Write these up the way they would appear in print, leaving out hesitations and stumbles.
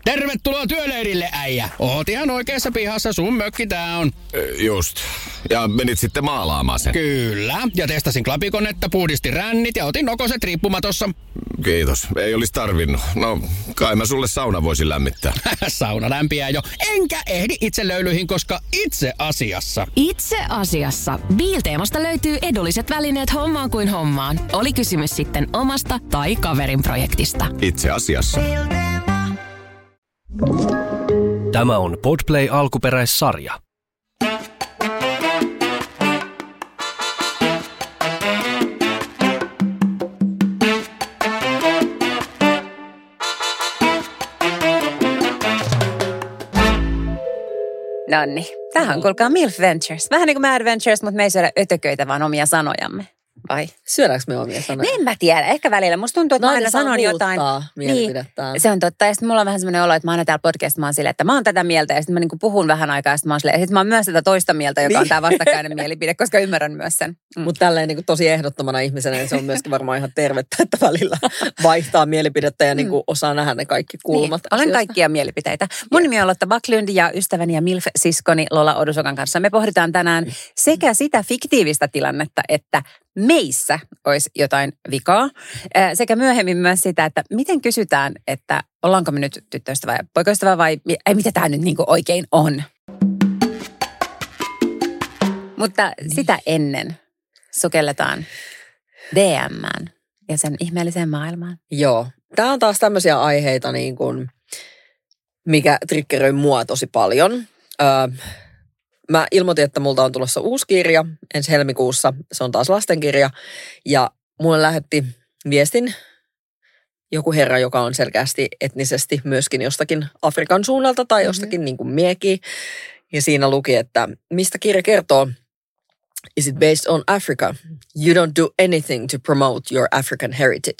Tervetuloa työleirille, äijä. Oot ihan oikeassa pihassa, sun mökki tää on. Just. Ja menit sitten maalaamaan sen. Kyllä. Ja testasin klapikonetta, puhdistin rännit ja otin nokoset riippumatossa. Kiitos. Ei olisi tarvinnut. No, kai mä sulle sauna voisin lämmittää. Sauna lämpiää jo. Enkä ehdi itse löylyihin, koska itse asiassa. Itse asiassa. Biilteemasta löytyy edulliset välineet hommaan kuin hommaan. Oli kysymys sitten omasta tai kaverin projektista. Itse asiassa. Tämä on Podplay alkuperäissarja. Nonni, tämähän on kuulkaa MILF Ventures. Vähän niin kuin Mad Ventures, mutta me ei syödä ötököitä, vaan omia sanojamme. Vai? Syödäänkö me omia sanoja? En mä tiedä, ehkä välillä. Musta tuntuu, että mä aina sanon jotain. Niin, se on totta. Ja sitten mulla on vähän semmoinen olo, että mä aina täällä podcastissa, mä oon silleen, että mä oon tätä mieltä. Ja sitten mä niinku puhun vähän aikaa, ja sitten mä oon silleen, että mä oon myös tätä toista mieltä, joka on tää vastakkainen mielipide, koska ymmärrän myös sen. Mutta tälleen niinku tosi ehdottomana ihmisenä, niin se on myöskin varmaan ihan tervettä, että välillä vaihtaa mielipidettä ja niinku osaa nähdä ne kaikki kulmat. Niin, olen kaikkia mielipiteitä. Mun nimi on Lotta Backlund ja ystäväni ja MILF-siskoni Lola Odusokan kanssa. Me pohditaan tänään sekä sitä fiktiivistä tilannetta, että meissä olisi jotain vikaa, sekä myöhemmin myös sitä, että miten kysytään, että ollaanko me nyt tyttöystävä ja poikaystävä vai mitä tämä nyt niin kuin oikein on. Mutta sitä ennen sukelletaan DM:ään ja sen ihmeelliseen maailmaan. Joo. Tämä on taas tämmöisiä aiheita, niin kuin, mikä triggeröi mua tosi paljon. Mä ilmoitin, että multa on tulossa uusi kirja ensi helmikuussa. Se on taas lastenkirja. Ja mulle lähetti viestin joku herra, joka on selkeästi etnisesti myöskin jostakin Afrikan suunnalta tai jostakin niin kuin miekin. Ja siinä luki, että mistä kirja kertoo. Is it based on Africa? You don't do anything to promote your African heritage.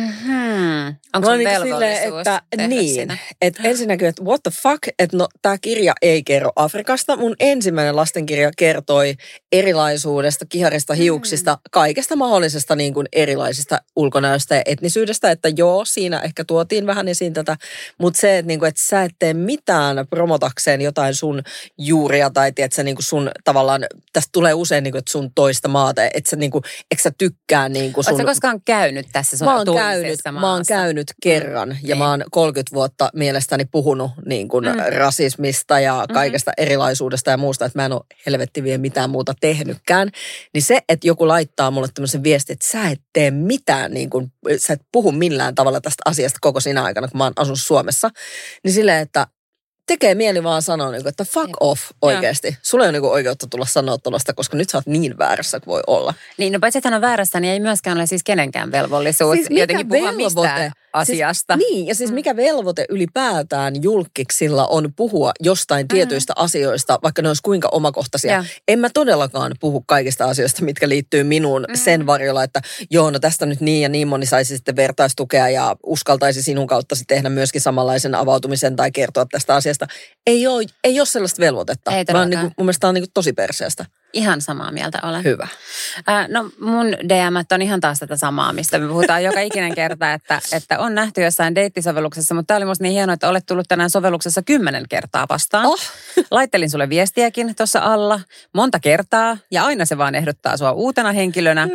Onko sun velvollisuus tehdä siinä? Että ensinnäkin, että what the fuck, että no tämä kirja ei kerro Afrikasta. Mun ensimmäinen lastenkirja kertoi erilaisuudesta, kiharista, hiuksista, kaikesta mahdollisesta niin kuin erilaisista ulkonäöstä ja etnisyydestä. Että joo, siinä ehkä tuotiin vähän esiin tätä, mutta se, että, niin kuin, että sä et tee mitään promotakseen jotain sun juuria tai tiedätkö, niin kuin sun tavallaan, tästä tulee usein niin kuin, että sun toista maata, että sä, niin kuin, eikö sä tykkää niin kuin sun... Oletko koskaan käynyt tässä sun toisessa maassa? Mä oon käynyt kerran ja mä oon 30 vuotta mielestäni puhunut niin kuin rasismista ja kaikesta erilaisuudesta ja muusta, että mä en ole helvetti vielä mitään muuta tehnytkään. Niin se, että joku laittaa mulle tämmöisen viestin, että sä et tee mitään, niin kuin, sä et puhu millään tavalla tästä asiasta koko sinä aikana, kun mä oon asunut Suomessa, niin silleen, että tekee mieli vaan sanoa, että fuck off oikeasti. Sulla ei ole oikeutta tulla sanoa tuollaista, koska nyt sä oot niin väärässä kuin voi olla. Niin, no paitsi että hän on väärässä, niin ei myöskään ole siis kenenkään velvollisuus siis jotenkin puhua mistään asiasta. Siis, niin, ja siis mikä velvoite ylipäätään julkiksilla on puhua jostain tietyistä asioista, vaikka ne olisi kuinka omakohtaisia. En mä todellakaan puhu kaikista asioista, mitkä liittyy minuun sen varjolla, että joo, no tästä nyt niin ja niin moni saisi sitten vertaistukea ja uskaltaisi sinun kauttasi tehdä myöskin samanlaisen avautumisen tai kertoa tästä asiasta. Ei ole sellaista velvoitetta. Vaan niin kuin, mun mielestä tämä on niin kuin tosi perseestä. Ihan samaa mieltä olen. Hyvä. No mun DM:t on ihan taas tätä samaa, mistä me puhutaan joka ikinen kerta, että on nähty jossain deittisovelluksessa, mutta tämä oli musta niin hienoa, että olet tullut tänään sovelluksessa 10 kertaa vastaan. Laittelin sulle viestiäkin tuossa alla monta kertaa ja aina se vaan ehdottaa sua uutena henkilönä.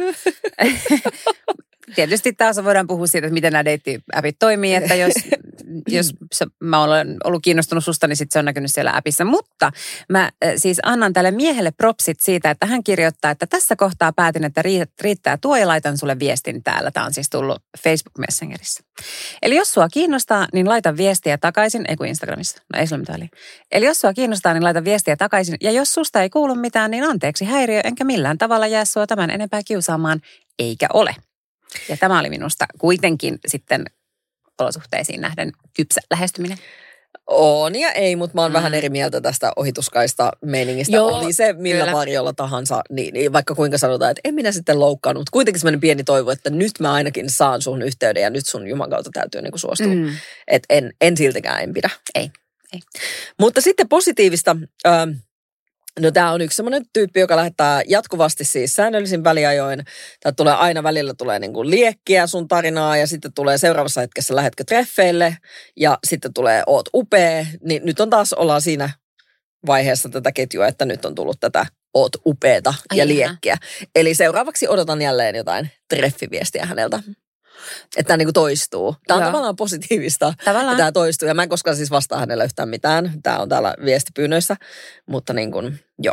Tietysti taas voidaan puhua siitä, että miten nämä deittiäpit toimii, että jos mä olen ollut kiinnostunut susta, niin sitten se on näkynyt siellä appissa. Mutta mä siis annan tälle miehelle propsit siitä, että hän kirjoittaa, että tässä kohtaa päätin, että riittää tuo ja laitan sulle viestin täällä. Tämä on siis tullut Facebook Messengerissä. Eli jos sua kiinnostaa, niin laita viestiä takaisin, ei kun Instagramissa, no ei sulla mitään väliä. Eli jos sua kiinnostaa, niin laita viestiä takaisin. Ja jos susta ei kuulu mitään, niin anteeksi häiriö, enkä millään tavalla jää sua tämän enempää kiusaamaan, eikä ole. Ja tämä oli minusta kuitenkin sitten olosuhteisiin nähden kypsä lähestyminen. On ja ei, mutta mä oon vähän eri mieltä tästä ohituskaista meiningistä. Joo, oli se millä varjolla tahansa, niin vaikka kuinka sanotaan, että en minä sitten loukkaannut. Mutta kuitenkin semmoinen pieni toivo, että nyt mä ainakin saan sun yhteyden ja nyt sun Jumalan kautta täytyy niinku suostua. Että en siltikään en pidä. Ei. Mutta sitten positiivista No tämä on yksi semmoinen tyyppi, joka lähettää jatkuvasti siis säännöllisin väliajoin. Tää tulee aina välillä tulee niin kuin liekkiä sun tarinaa ja sitten tulee seuraavassa hetkessä lähetkö treffeille ja sitten tulee oot upea. Niin nyt on taas ollaan siinä vaiheessa tätä ketjua, että nyt on tullut tätä oot upeeta ja liekkiä. Eli seuraavaksi odotan jälleen jotain treffiviestiä häneltä. Että tämä niin toistuu. Tämä on tavallaan positiivista, että tämä toistuu. Ja mä en koskaan siis vastaa hänelle yhtään mitään. Tämä on täällä viestipyynnöissä, mutta niin kuin, joo.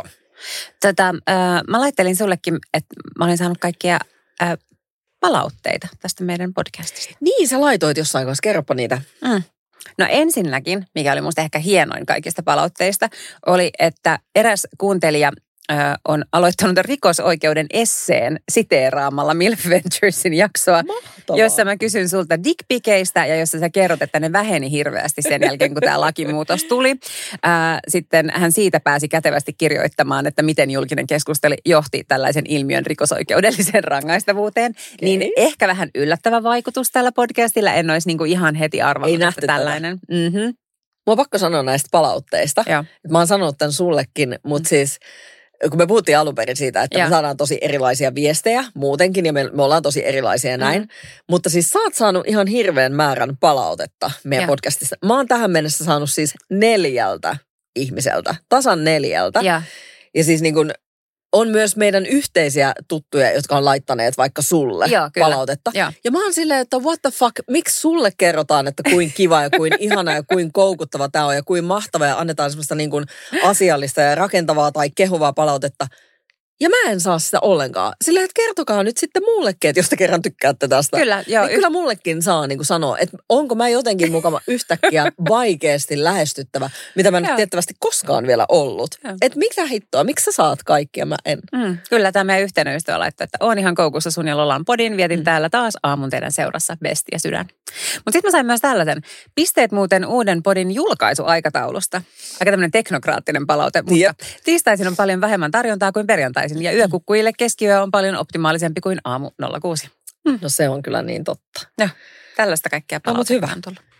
Mä laittelin sullekin, että mä olin saanut kaikkia palautteita tästä meidän podcastista. Niin, sä laitoit jossain kanssa. Kerropa niitä. No ensinnäkin, mikä oli musta ehkä hienoin kaikista palautteista, oli, että eräs kuuntelija on aloittanut rikosoikeuden esseen siteeraamalla MILF Venturesin jaksoa, jossa mä kysyn sulta dickpikeistä ja jossa sä kerrot, että ne väheni hirveästi sen jälkeen, kun tämä lakimuutos tuli. Sitten hän siitä pääsi kätevästi kirjoittamaan, että miten julkinen keskustelu johti tällaisen ilmiön rikosoikeudelliseen rangaistavuuteen. Okay. Niin ehkä vähän yllättävä vaikutus tällä podcastilla. En olisi niinku ihan heti arvannut, että tällainen. Mua on pakko sanoa näistä palautteista. Mä oon sanonut tämän sullekin, mutta siis kun me puhuttiin alun perin siitä, että me saadaan tosi erilaisia viestejä muutenkin ja me ollaan tosi erilaisia ja näin. Mutta siis sä oot saanut ihan hirveän määrän palautetta meidän podcastista. Mä oon tähän mennessä saanut siis 4 ihmiseltä, tasan 4. Ja siis niin kuin on myös meidän yhteisiä tuttuja, jotka on laittaneet vaikka sulle palautetta. Ja mä oon silleen, että what the fuck, miksi sulle kerrotaan, että kuin kiva ja kuin ihana ja kuin koukuttava tää on ja kuin mahtava ja annetaan semmoista niin kuin asiallista ja rakentavaa tai kehuvaa palautetta. Ja mä en saa sitä ollenkaan. Silleen, että kertokaa nyt sitten mullekin, että jos te kerran tykkäätte tästä. Kyllä, niin kyllä mullekin saa niin kuin sanoa, että onko mä jotenkin mukava yhtäkkiä vaikeasti lähestyttävä, mitä mä en tiettävästi koskaan vielä ollut. Että mitä hittoa, miksi sä saat kaikkia, mä en. Kyllä tämä meidän yhteinen ystävä laittoi, että oon ihan koukussa sun ja Lolan podin. Vietin täällä taas aamun teidän seurassa, besti ja sydän. Mutta sitten mä sain myös tällaisen. Pisteet muuten uuden podin julkaisuaikataulusta. Aika tämmöinen teknokraattinen palaute, mutta tiistaisin on paljon vähemmän tarjontaa kuin perjantaisin. Ja yökukkujille keskiyö on paljon optimaalisempi kuin aamu 06. No se on kyllä niin totta. No, tällaista kaikkea palautetta on tullut.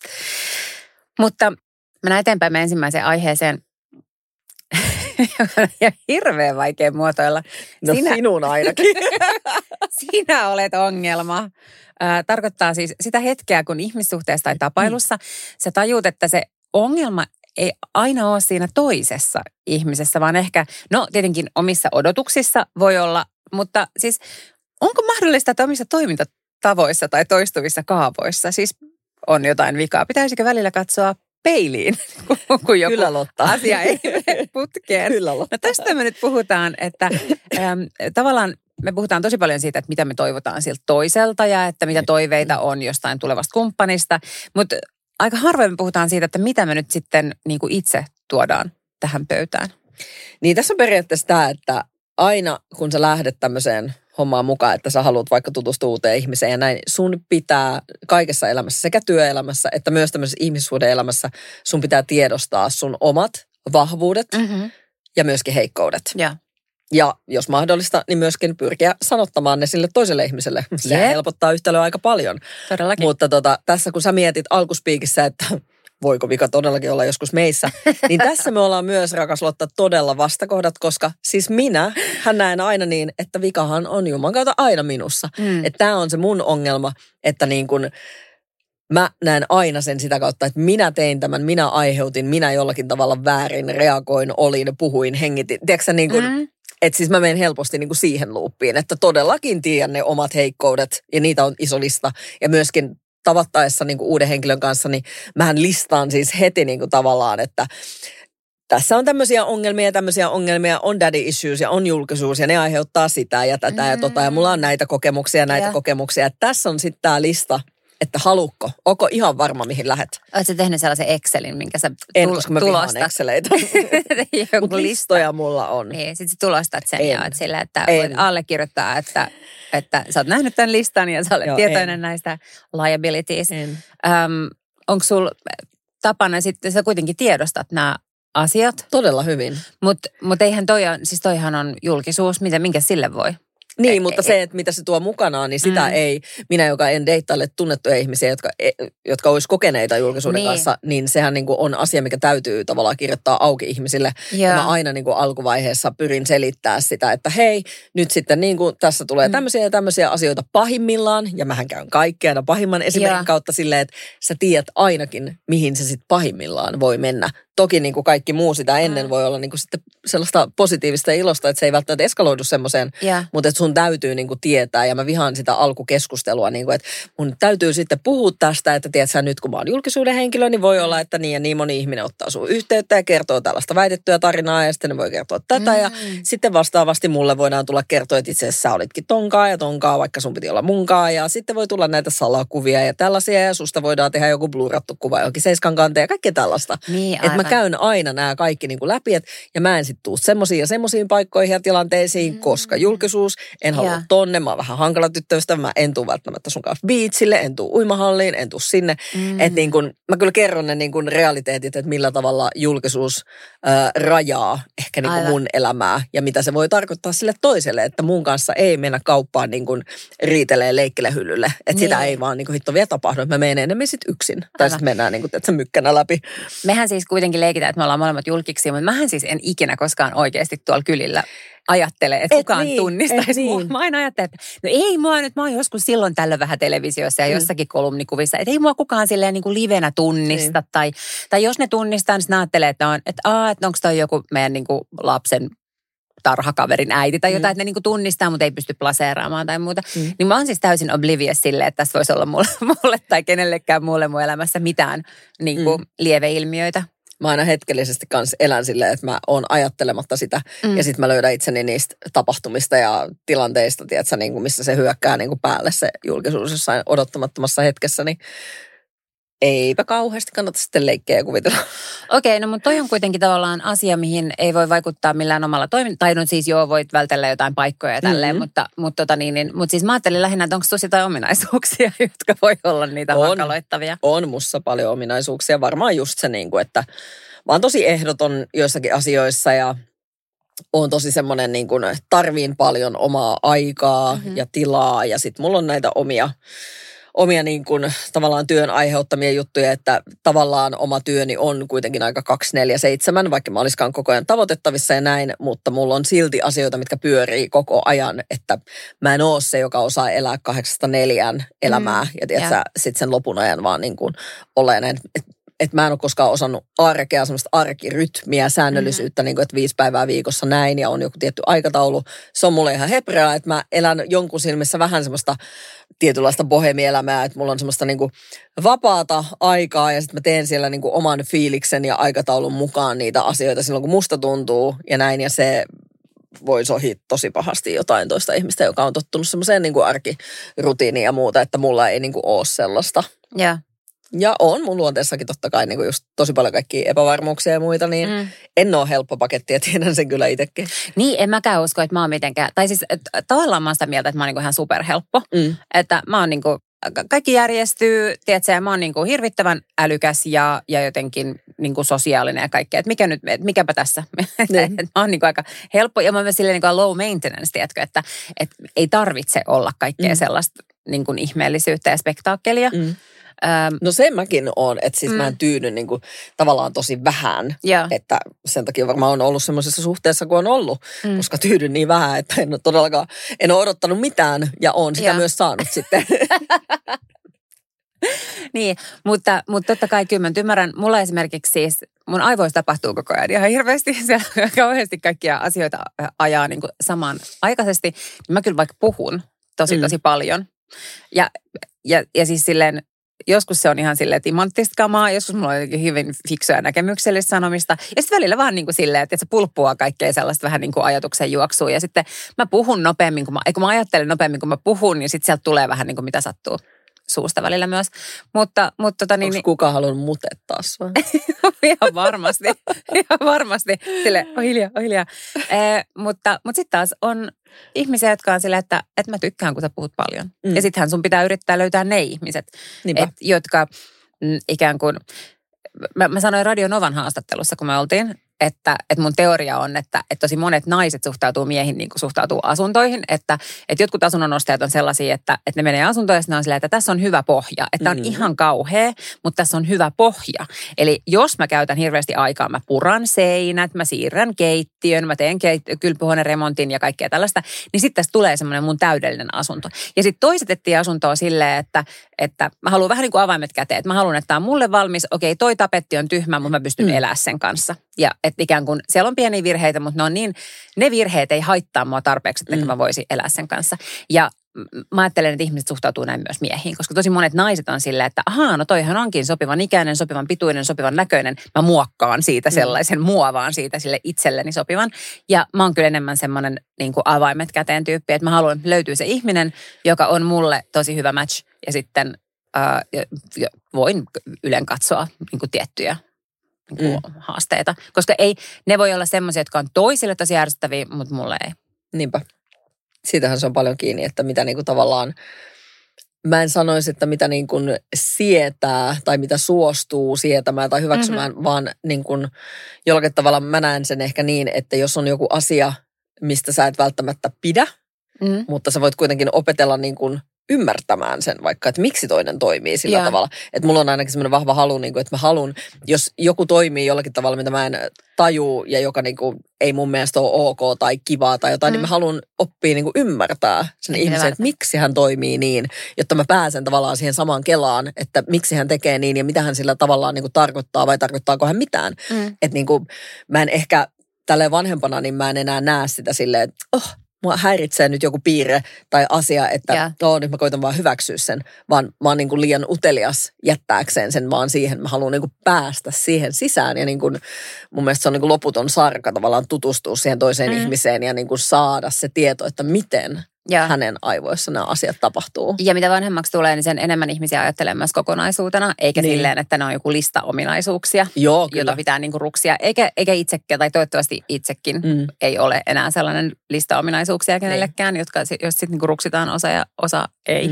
Mutta mennään eteenpäin me ensimmäiseen aiheeseen. Ja hirveän vaikea muotoilla. No sinun ainakin. Sinä olet ongelma. Tarkoittaa siis sitä hetkeä, kun ihmissuhteessa tai tapailussa sä tajuut, että se ongelma ei aina ole siinä toisessa ihmisessä, vaan ehkä, no tietenkin omissa odotuksissa voi olla, mutta siis onko mahdollista, että omissa toimintatavoissa tai toistuvissa kaavoissa siis on jotain vikaa? Pitäisikö välillä katsoa peiliin, kun joku asia ei mene putkeen? Kyllä, Lotta. No tästä me nyt puhutaan, että tavallaan me puhutaan tosi paljon siitä, että mitä me toivotaan siltä toiselta ja että mitä toiveita on jostain tulevasta kumppanista, mutta aika harvoin me puhutaan siitä, että mitä me nyt sitten niin kuin itse tuodaan tähän pöytään. Niin tässä on periaatteessa tämä, että aina kun sä lähdet tämmöiseen hommaan mukaan, että sä haluat vaikka tutustua uuteen ihmiseen ja näin, sun pitää kaikessa elämässä, sekä työelämässä että myös tämmöisessä ihmissuhde-elämässä, sun pitää tiedostaa sun omat vahvuudet ja myöskin heikkoudet. Ja jos mahdollista, niin myöskin pyrkiä sanottamaan ne sille toiselle ihmiselle. Se helpottaa yhtälöä aika paljon. Todellakin. Mutta tässä kun sä mietit alkuspiikissä, että voiko vika todellakin olla joskus meissä, niin tässä me ollaan myös, rakas Lotta, todella vastakohdat, koska siis hän näen aina niin, että vikahan on Jumalan kautta aina minussa. Että tämä on se mun ongelma, että niin kun mä näen aina sen sitä kautta, että minä tein tämän, minä aiheutin, minä jollakin tavalla väärin reagoin, olin, puhuin, hengitin. Tiedätkö niin kun, että siis mä menen helposti niin kuin siihen luuppiin, että todellakin tiedän ne omat heikkoudet ja niitä on iso lista. Ja myöskin tavattaessa niin kuin uuden henkilön kanssa, niin mähän listaan siis heti niin kuin tavallaan, että tässä on tämmöisiä ongelmia, on daddy issues ja on julkisuus ja ne aiheuttaa sitä ja tätä ja tota ja mulla on näitä kokemuksia, kokemuksia. Että tässä on sitten tämä lista, että haluatko, onko ihan varma mihin lähet? Oletko tehnyt sellaisen Excelin, minkä sä koska mä vihaan Exceleitä. Mutta listoja mulla on. Niin, sit sä tulostat sen ja oot sillä, että voit allekirjoittaa, että sä oot nähnyt tämän listan ja sä olet tietoinen näistä liabilities. Onko sulla tapana sitten, sä kuitenkin tiedostat nämä asiat? Todella hyvin. Mutta eihän toihan on julkisuus, minkä sille voi? Niin, mutta se, että mitä se tuo mukanaan, niin sitä ei, minä joka en deittaile tunnettuja ihmisiä, jotka olisi kokeneita julkisuuden kanssa, niin sehän niin kuin on asia, mikä täytyy tavallaan kirjoittaa auki ihmisille. Ja mä aina niin kuin alkuvaiheessa pyrin selittää sitä, että hei, nyt sitten niin kuin tässä tulee tämmöisiä ja tämmöisiä asioita pahimmillaan, ja mähän käyn kaikkea aina pahimman esimerkin kautta silleen, että sä tiedät ainakin, mihin se sitten pahimmillaan voi mennä. Toki niin kuin kaikki muu sitä ennen voi olla niin kuin sitten sellaista positiivista ja ilosta, että se ei välttämättä eskaloidu semmoiseen, mutta että sun täytyy niin kuin tietää, ja mä vihaan sitä alkukeskustelua, niin kuin, että mun täytyy sitten puhua tästä, että tiedät sä nyt kun mä oon julkisuuden henkilö, niin voi olla, että niin ja niin moni ihminen ottaa sun yhteyttä ja kertoo tällaista väitettyä tarinaa, ja sitten ne voi kertoa tätä, ja sitten vastaavasti mulle voidaan tulla kertoa, että itse asiassa sä olitkin tonkaa ja tonkaa, vaikka sun piti olla munkaa, ja sitten voi tulla näitä salakuvia ja tällaisia, ja susta voidaan tehdä joku blurattu kuva johonkin seiskan kanteen ja kaikkea tällaista. Niin, että mä käyn aina nämä kaikki niin kuin läpi, ja mä en sitten tuu semmoisiin ja semmoisiin paikkoihin ja tilanteisiin, koska julkisuus, en halua tonne, mä oon vähän hankala tyttöystävä, mä en tuu välttämättä sun kanssa beachille, en tuu uimahalliin, en tuu sinne. Että niin kuin, mä kyllä kerron ne niin kuin realiteetit, että millä tavalla julkisuus rajaa ehkä niin kuin mun elämää ja mitä se voi tarkoittaa sille toiselle, että mun kanssa ei mennä kauppaan niin kuin riitelee leikkele hyllylle. Että sitä ei vaan niin kuin hitto vielä tapahdu, että mä menen enemmän sit yksin. Tai sitten mennään niin kuin, että se mykkänä läpi. Mehän siis kuitenkin leikitään, että me ollaan molemmat julkiksi, mutta mähän siis en ikinä koskaan oikeasti tuolla kylillä ajattele, että kukaan tunnistaisi mua. Mä aina ajattelen, että no ei mua nyt, mä oon joskus silloin tällöin vähän televisiossa ja jossakin kolumnikuvissa, että ei mua kukaan silleen niin kuin livenä tunnista. Tai jos ne tunnistaa, niin ne ajattelee, että onko toi joku meidän niin kuin lapsen tarhakaverin äiti tai jotain, että ne niinku tunnistaa, mutta ei pysty plaseeraamaan tai muuta. Niin mä oon siis täysin oblivious silleen, että tässä voisi olla mulle tai kenellekään muulle mun elämässä mitään niinku lieveilmiöitä. Mä aina hetkellisesti kanssa elän silleen, että mä oon ajattelematta sitä ja sitten mä löydän itseni niistä tapahtumista ja tilanteista, tiedätkö, niin kuin missä se hyökkää niin kuin päälle se julkisuus jossain odottamattomassa hetkessä, niin eipä kauheasti kannata sitten leikkeä ja kuvitella. Okei, no mutta toi on kuitenkin tavallaan asia, mihin ei voi vaikuttaa millään omalla tai no siis voit vältellä jotain paikkoja ja tälleen, mutta siis mä ajattelin lähinnä, että onko tosi jotain ominaisuuksia, jotka voi olla niitä hankaloittavia. On musta paljon ominaisuuksia, varmaan just se niin kuin, että mä oon tosi ehdoton joissakin asioissa ja oon tosi semmoinen niin kuin tarviin paljon omaa aikaa ja tilaa ja sit mulla on näitä omia niin kuin tavallaan työn aiheuttamia juttuja, että tavallaan oma työni on kuitenkin aika 24/7, vaikka mä olisikaan koko ajan tavoitettavissa ja näin, mutta mulla on silti asioita, mitkä pyörii koko ajan, että mä en ole se, joka osaa elää 8-4 elämää ja tiedätkö, sit sen lopun ajan vaan niin kuin olla näin, että mä en ole koskaan osannut arkea, semmoista arkirytmiä, säännöllisyyttä, niin kuin, että 5 päivää viikossa näin ja on joku tietty aikataulu. Se on mulle ihan hebreaa, että mä elän jonkun silmissä vähän semmoista tietynlaista bohemielämää, että mulla on semmoista niin kuin vapaata aikaa ja sitten mä teen siellä niin kuin oman fiiliksen ja aikataulun mukaan niitä asioita silloin, kun musta tuntuu ja näin ja se voi sohia tosi pahasti jotain toista ihmistä, joka on tottunut semmoiseen niin kuin arkirutiiniin ja muuta, että mulla ei niin kuin ole sellaista. Ja on mun luonteessakin totta kai niin kuin just tosi paljon kaikkia epävarmuuksia ja muita, niin en ole helppo paketti ja tiedän sen kyllä itsekin. Niin, en mäkään usko, että mä oon mitenkään, tai siis tavallaan mä oon sitä mieltä, että mä oon niin kuin ihan superhelppo. Että mä oon niin kuin, kaikki järjestyy, tiedätkö, ja mä oon niin kuin hirvittävän älykäs ja jotenkin niin kuin sosiaalinen ja kaikkea. Että mikäpä tässä. Mä oon niin kuin aika helppo ja mä oon myös silleen niin kuin low maintenance, tiedätkö, että ei tarvitse olla kaikkea sellaista niin kuin ihmeellisyyttä ja spektaakkelia. No sen mäkin oon, että siis mä en tyydy niin kuin tavallaan tosi vähän, että sen takia varmaan on ollut semmoisessa suhteessa kuin on ollut, koska tyydyn niin vähän, että en ole todellakaan, en ole odottanut mitään ja oon sitä myös saanut sitten. Niin, mutta totta kai kyllä mä ymmärrän, mulla esimerkiksi siis, mun aivoissa tapahtuu koko ajan ihan hirveästi, siellä kauheasti kaikkia asioita ajaa niin kuin samanaikaisesti, niin mä kyllä vaikka puhun tosi paljon ja siis silleen, joskus se on ihan silleen timanttista kamaa, joskus mulla on jotenkin hyvin fiksuja näkemyksellistä sanomista. Ja sitten välillä vaan niin kuin silleen, että se pulppua kaikkea sellaista vähän niin kuin ajatuksen juoksua. Ja sitten mä puhun nopeammin, kun mä ajattelen nopeammin, kun mä puhun, niin sitten sieltä tulee vähän niin kuin mitä sattuu suusta välillä myös. Mutta onko kukaan halunnut mutettaa sua? Ihan varmasti. Silleen, on hiljaa. Mutta sitten taas on ihmisiä, jotka on silleen, että mä tykkään, kun sä puhut paljon. Ja sittenhän sun pitää yrittää löytää ne ihmiset, jotka ikään kuin, mä sanoin Radio Novan haastattelussa, kun me oltiin, että mun teoria on, että tosi monet naiset suhtautuu miehiin niin kuin suhtautuu asuntoihin. Että jotkut asunnonostajat on sellaisia, että ne menee asuntoon ja ne on silleen, että tässä on hyvä pohja. Että on ihan kauhea, mutta tässä on hyvä pohja. Eli jos mä käytän hirveästi aikaa, mä puran seinät, mä siirrän keittiön, mä teen kylpyhuoneen remontin ja kaikkea tällaista, niin sitten tästä tulee semmoinen mun täydellinen asunto. Ja sitten toiset etsii asuntoa silleen, että mä haluan vähän niin kuin avaimet käteen. Että mä haluan, että tämä on mulle valmis. Okei, toi tapetti on tyhmä, mutta mä pystyn elämään sen kanssa. Ja että ikään kuin siellä on pieniä virheitä, mutta ne virheet ei haittaa mua tarpeeksi, että mä voisin elää sen kanssa. Ja mä ajattelen, että ihmiset suhtautuu näin myös miehiin, koska tosi monet naiset on silleen, että ahaa, no toihan onkin sopivan ikäinen, sopivan pituinen, sopivan näköinen. Mä muokkaan siitä sellaisen, muovaan siitä sille itselleni sopivan. Ja mä oon kyllä enemmän semmoinen niin kuin avaimet käteen tyyppi, että mä haluan, että löytyy se ihminen, joka on mulle tosi hyvä match. Ja sitten voin ylen katsoa niin kuin tiettyjä niin kuin haasteita. Koska ne voi olla semmoisia, jotka on toisille tosi ärsyttäviä, mutta mulle ei. Niinpä. Siitähän se on paljon kiinni, että mitä niin kuin tavallaan, mä en sanoisi, että mitä niin kuin sietää tai mitä suostuu sietämään tai hyväksymään, vaan niin kuin jollakin tavalla mä näen sen ehkä niin, että jos on joku asia, mistä sä et välttämättä pidä, mutta sä voit kuitenkin opetella niin kuin ymmärtämään sen vaikka, että miksi toinen toimii sillä tavalla. Että mulla on ainakin semmoinen vahva halu, niin kuin, että mä haluan, jos joku toimii jollakin tavalla, mitä mä en tajuu ja joka niin kuin, ei mun mielestä ole ok tai kivaa tai jotain, niin mä haluan oppia niin kuin ymmärtää sen ihmisen, että miksi hän toimii niin, jotta mä pääsen tavallaan siihen samaan kelaan, että miksi hän tekee niin ja mitä hän sillä tavallaan niin kuin tarkoittaa vai tarkoittaako hän mitään. Että niin kuin, mä en ehkä tälleen vanhempana, niin mä en enää näe sitä silleen, että mua häiritsee nyt joku piirre tai asia, että nyt mä koitan vaan hyväksyä sen, vaan mä oon niin kuin liian utelias jättääkseen sen vaan siihen. Mä haluan niin kuin päästä siihen sisään ja niin kuin, mun mielestä se on niin kuin loputon sarka tavallaan tutustua siihen toiseen ihmiseen ja niin kuin saada se tieto, että miten hänen aivoissa nämä asiat tapahtuu. Ja mitä vanhemmaksi tulee, niin sen enemmän ihmisiä ajattelee myös kokonaisuutena, eikä silleen, että ne on joku lista ominaisuuksia, jota pitää niinku ruksia. Eikä itsekään, tai toivottavasti itsekin ei ole enää sellainen lista ominaisuuksia kenellekään, jotka jos sitten niinku ruksitaan osa ja osa ei.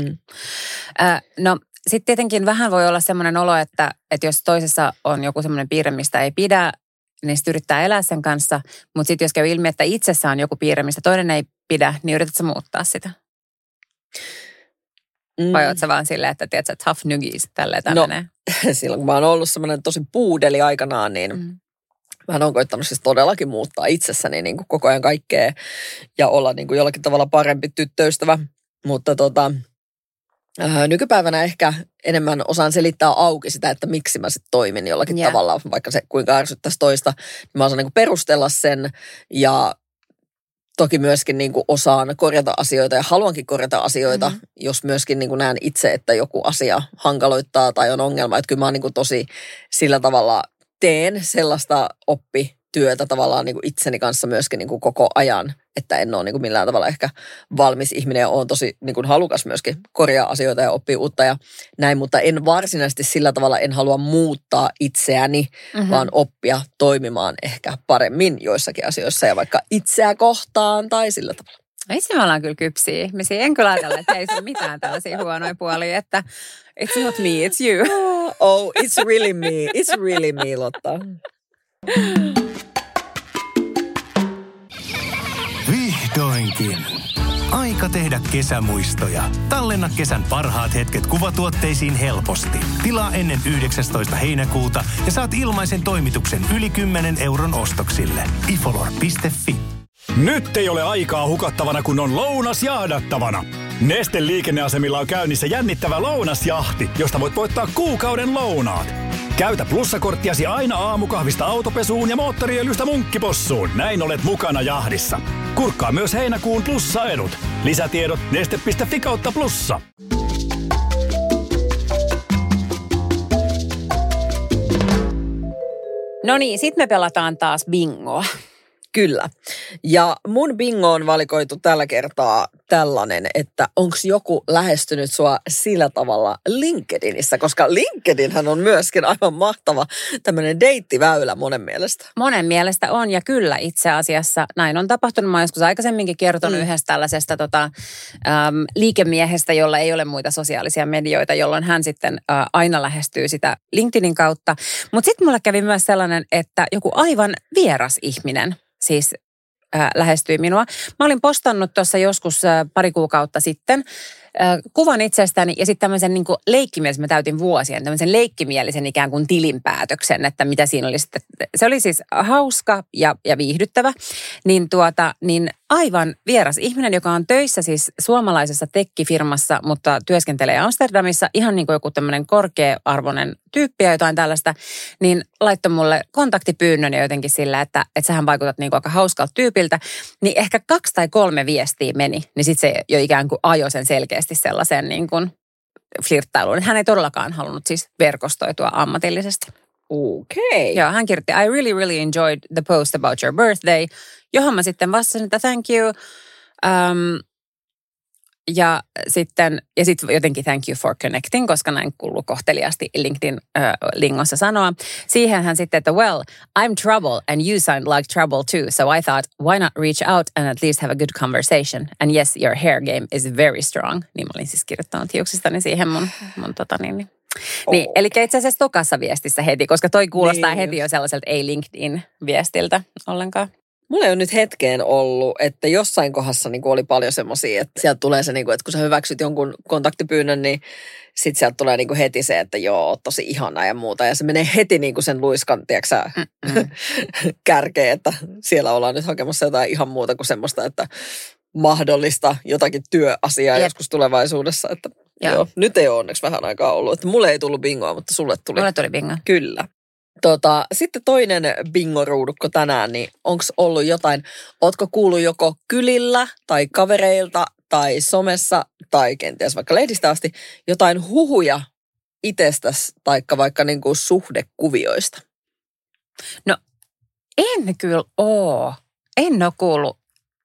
No sitten tietenkin vähän voi olla semmoinen olo, että jos toisessa on joku semmoinen piirre, mistä ei pidä, niin sitten yrittää elää sen kanssa. Mutta sitten jos käy ilmi, että itsessä on joku piirre, mistä toinen ei pidä, niin yritätkö muuttaa sitä? Vai ootko sä vaan silleen, että tiedät sä, tough nuggies, tälleen tämmöinen? No, silloin kun mä oon ollut semmoinen tosi puudeli aikanaan, niin mä oon koittanut siis todellakin muuttaa itsessäni niin kuin koko ajan kaikkea ja olla niin kuin jollakin tavalla parempi tyttöystävä. Mutta nykypäivänä ehkä enemmän osaan selittää auki sitä, että miksi mä sitten toimin jollakin tavalla, vaikka se kuinka ärsyttäisi toista. Niin mä osaan niin kuin perustella sen ja toki myöskin niin kuin osaan korjata asioita ja haluankin korjata asioita, jos myöskin niin kuin näen itse, että joku asia hankaloittaa tai on ongelma. Että kyllä mä oon niin kuin tosi sillä tavalla teen sellaista oppityötä tavallaan niin kuin itseni kanssa myöskin niin kuin koko ajan, että en ole niin kuin millään tavalla ehkä valmis ihminen ja olen tosi niin kuin halukas myöskin korjaa asioita ja oppia uutta ja näin, mutta en varsinaisesti sillä tavalla en halua muuttaa itseäni, vaan oppia toimimaan ehkä paremmin joissakin asioissa ja vaikka itseä kohtaan tai sillä tavalla. Itse me ollaan kyllä kypsiä ihmisiä. En kyllä ajatella, että ei se ole mitään tällaisia huonoja puolia, että it's not me, it's you. Oh, it's really me. It's really me, Lotta. Vihdoinkin. Aika tehdä kesämuistoja. Tallenna kesän parhaat hetket kuvatuotteisiin helposti. Tilaa ennen 19. heinäkuuta ja saat ilmaisen toimituksen yli 10 euron ostoksille. ifolor.fi. Nyt ei ole aikaa hukattavana, kun on lounas jahdattavana. Neste liikenneasemilla on käynnissä jännittävä lounasjahti, josta voit voittaa kuukauden lounaat. Käytä plussakorttiasi aina aamukahvista autopesuun ja moottoriöljystä munkkipossuun. Näin olet mukana jahdissa. Kurkkaa myös heinäkuun plussaedut. Lisätiedot neste.fi/plussa. No niin, sit me pelataan taas bingoa. Kyllä. Ja mun bingo on valikoitu tällä kertaa tällainen, että onko joku lähestynyt sua sillä tavalla LinkedInissä, koska LinkedInhän on myöskin aivan mahtava tämmöinen deittiväylä monen mielestä. Monen mielestä on ja kyllä itse asiassa näin on tapahtunut. Mä oon joskus aikaisemminkin kertonut yhdestä tällaisesta liikemiehestä, jolla ei ole muita sosiaalisia medioita, jolloin hän sitten aina lähestyy sitä LinkedInin kautta. Mutta sitten mulle kävi myös sellainen, että joku aivan vieras ihminen siis lähestyi minua. Mä olin postannut tuossa joskus pari kuukautta sitten kuvan itsestäni ja sitten tämmöisen niin kuin leikkimielisen, mä täytin vuosien, tämmöisen leikkimielisen ikään kuin tilinpäätöksen, että mitä siinä oli sitten. Se oli siis hauska ja viihdyttävä, niin aivan vieras ihminen, joka on töissä siis suomalaisessa tekkifirmassa, mutta työskentelee Amsterdamissa, ihan niin kuin joku tämmöinen korkea-arvoinen tyyppi ja jotain tällaista, niin laittoi mulle kontaktipyynnön ja jotenkin sillä, että sähän vaikutat niin kuin aika hauskalta tyypiltä, niin ehkä 2 tai 3 viestiä meni, niin sitten se jo ikään kuin ajoi sen selkeästi sellaisen niin kuin flirttailuun. Hän ei todellakaan halunnut siis verkostoitua ammatillisesti. Okei. Joo, hän kirjoitti, I really, really enjoyed the post about your birthday, johon mä sitten vastasin, että thank you. Ja sitten jotenkin thank you for connecting, koska näin kuuluu kohteliaasti LinkedIn-lingossa sanoa. Siihen hän sitten, että well, I'm trouble and you sound like trouble too. So I thought, why not reach out and at least have a good conversation? And yes, your hair game is very strong. Niin mä olin siis kirjoittanut hiuksistani siihen mun Niin, eli itse asiassa tokassa viestissä heti, koska toi kuulostaa niin heti jo sellaiselta ei LinkedIn-viestiltä ollenkaan. Mulla ei ole nyt hetkeen ollut, että jossain kohdassa niin oli paljon semmoisia, että sieltä tulee se, niin kuin, että kun sä hyväksyt jonkun kontaktipyynnön, niin sitten sieltä tulee niin kuin heti se, että joo, tosi ihana ja muuta. Ja se menee heti niin kuin sen luiskan, tiedätkö kärkeen, että siellä ollaan nyt hakemassa jotain ihan muuta kuin semmoista, että mahdollista jotakin työasiaa joskus tulevaisuudessa. Että joo, nyt ei ole onneksi vähän aikaa ollut. Että mulle ei tullut bingoa, mutta sulle tuli. Mulle tuli bingo. Kyllä. Sitten toinen bingoruudukko tänään, niin onko ollut jotain, ootko kuullut joko kylillä tai kavereilta tai somessa tai kenties vaikka lehdistä asti jotain huhuja itsestäsi taikka vaikka niin kuin suhdekuvioista? No en kyllä oo. En ole kuullut.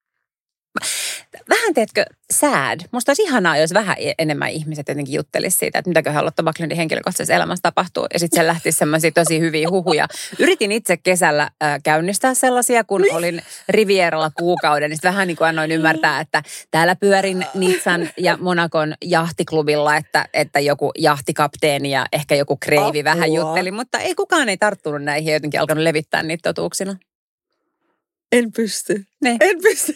Vähän teetkö sad? Musta olisi ihanaa, jos vähän enemmän ihmiset jotenkin juttelisi siitä, että mitäköhän Lotta Backlundin henkilökohtaisessa elämässä tapahtuu. Ja sitten siellä lähtisi semmoisia tosi hyviä huhuja. Yritin itse kesällä käynnistää sellaisia, kun olin Rivieralla kuukauden. Niin sitten vähän niin kuin annoin ymmärtää, että täällä pyörin Nizzan ja Monacon jahtiklubilla, että joku jahtikapteeni ja ehkä joku kreivi vähän jutteli. Mutta ei kukaan ei tarttunut näihin ja jotenkin alkanut levittää niitä totuuksina. En pysty. Ne. En pysty.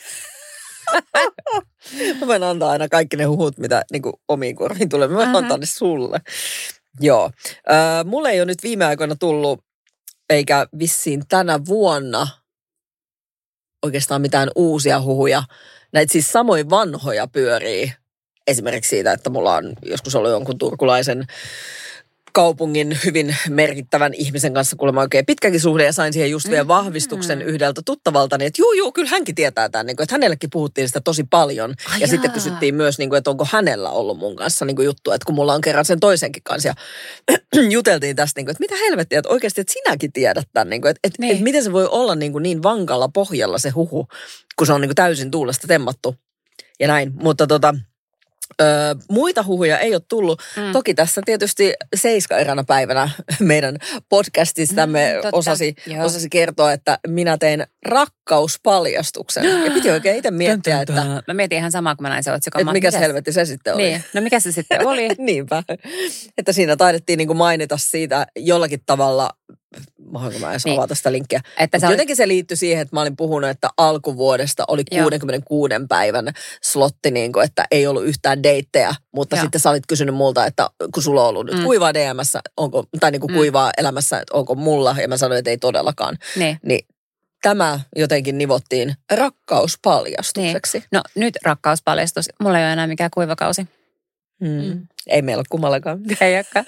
Mä voin antaa aina kaikki ne huhut, mitä niin kuin omiin korviin tulee. Mä voin antaa ne sulle. Joo. Mulle ei ole nyt viime aikoina tullut, eikä vissiin tänä vuonna oikeastaan mitään uusia huhuja. Näitä siis samoin vanhoja pyörii. Esimerkiksi siitä, että mulla on joskus ollut jonkun turkulaisen kaupungin hyvin merkittävän ihmisen kanssa kuulemma oikein pitkäkin suhde ja sain siihen just vielä vahvistuksen yhdeltä tuttavaltani, että juu, kyllä hänkin tietää tämän, että hänellekin puhuttiin sitä tosi paljon. Ja sitten kysyttiin myös, että onko hänellä ollut mun kanssa juttu, että kun mulla on kerran sen toisenkin kanssa ja juteltiin tästä, että mitä helvettiä, että oikeasti, että sinäkin tiedät tämän, että miten se voi olla niin vankalla pohjalla se huhu, kun se on täysin tuulesta temmattu ja näin, mutta muita huhuja ei ole tullut. Toki tässä tietysti Seiska eräänä päivänä meidän podcastistamme osasi kertoa, että minä tein rakkauspaljastuksen. Ja piti oikein itse miettiä, että mä mietin ihan samaa, kun mä näin se otsikon. Että mikä helvetti se sitten oli. Niin. No mikä se sitten oli? Niinpä. Että siinä taidettiin mainita siitä jollakin tavalla. Mahdolko mä edes avata sitä linkkiä. Jotenkin se liittyi siihen, että mä olin puhunut, että alkuvuodesta oli 66 päivän slotti, että ei ollut yhtään deittejä. Mutta sitten sä olit kysynyt multa, että kun sulla on ollut nyt kuivaa DM:ssä, tai kuivaa elämässä, että onko mulla. Ja mä sanoin, että ei todellakaan. Niin tämä jotenkin nivottiin rakkauspaljastuseksi. Niin. No nyt rakkauspaljastus. Mulla ei ole enää mikään kuivakausi. Ei meillä ole kummallakaan. Ei olekaan.